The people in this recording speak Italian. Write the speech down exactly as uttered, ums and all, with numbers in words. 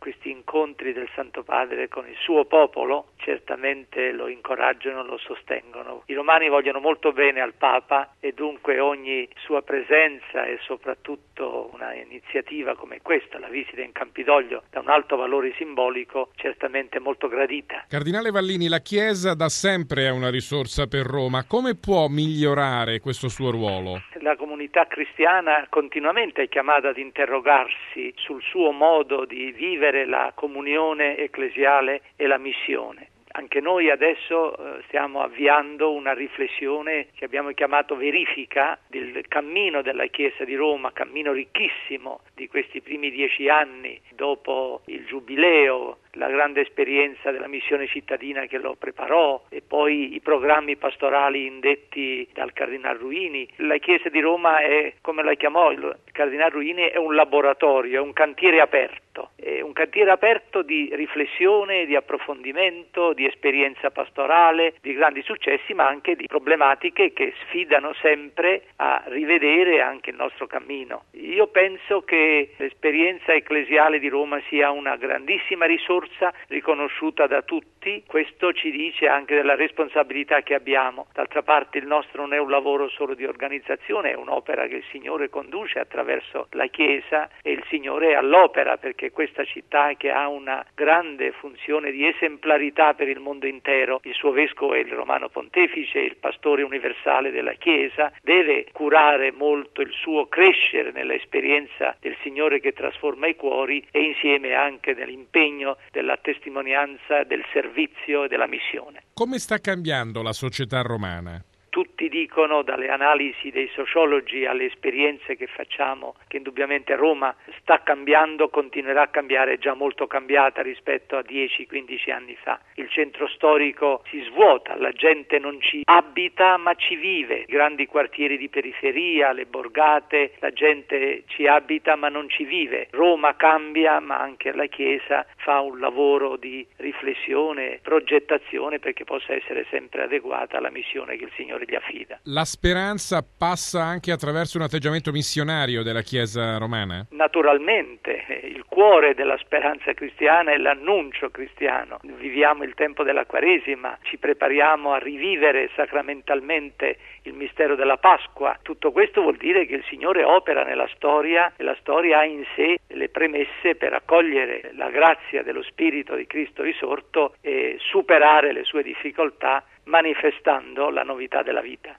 questi incontri del Santo Padre con il suo popolo certamente lo incoraggiano, lo sostengono. I romani vogliono molto bene al Papa e dunque ogni sua presenza e soprattutto una iniziativa come questa, la visita in Campidoglio, da un alto valore simbolico, certamente molto gradita. Cardinale Vallini, la Chiesa da sempre è una risorsa per Roma. Come può migliorare questo suo ruolo? La comunità cristiana continuamente è chiamata ad interrogarsi sul suo modo di vivere la comunione ecclesiale e la missione. Anche noi adesso eh, stiamo avviando una riflessione che abbiamo chiamato verifica del cammino della Chiesa di Roma, cammino ricchissimo di questi primi dieci anni dopo il Giubileo, la grande esperienza della missione cittadina che lo preparò e poi i programmi pastorali indetti dal Cardinal Ruini. La Chiesa di Roma è, come la chiamò il Cardinal Ruini, è un laboratorio, è un cantiere aperto, è un cantiere aperto di riflessione, di approfondimento, di esperienza pastorale, di grandi successi, ma anche di problematiche che sfidano sempre a rivedere anche il nostro cammino. Io penso che l'esperienza ecclesiale di Roma sia una grandissima risorsa riconosciuta da tutti. Questo ci dice anche della responsabilità che abbiamo. D'altra parte il nostro non è un lavoro solo di organizzazione, è un'opera che il Signore conduce attraverso la Chiesa e il Signore è all'opera, perché questa città che ha una grande funzione di esemplarità per il mondo intero, il suo vescovo è il Romano Pontefice, il pastore universale della Chiesa, deve curare molto il suo crescere nell'esperienza del Signore che trasforma i cuori e insieme anche nell'impegno della testimonianza, del servizio e della missione. Come sta cambiando la società romana? Tutti dicono, dalle analisi dei sociologi alle esperienze che facciamo, che indubbiamente Roma sta cambiando, continuerà a cambiare, è già molto cambiata rispetto a dieci quindici anni fa. Il centro storico si svuota, la gente non ci abita ma ci vive. I grandi quartieri di periferia, le borgate, la gente ci abita ma non ci vive. Roma cambia, ma anche la Chiesa fa un lavoro di riflessione, progettazione perché possa essere sempre adeguata alla missione che il Signore gli affida. La speranza passa anche attraverso un atteggiamento missionario della Chiesa romana? Naturalmente, il cuore della speranza cristiana è l'annuncio cristiano. Viviamo il tempo della Quaresima, ci prepariamo a rivivere sacramentalmente il mistero della Pasqua. Tutto questo vuol dire che il Signore opera nella storia e la storia ha in sé le premesse per accogliere la grazia dello Spirito di Cristo risorto e superare le sue difficoltà manifestando la novità della vita.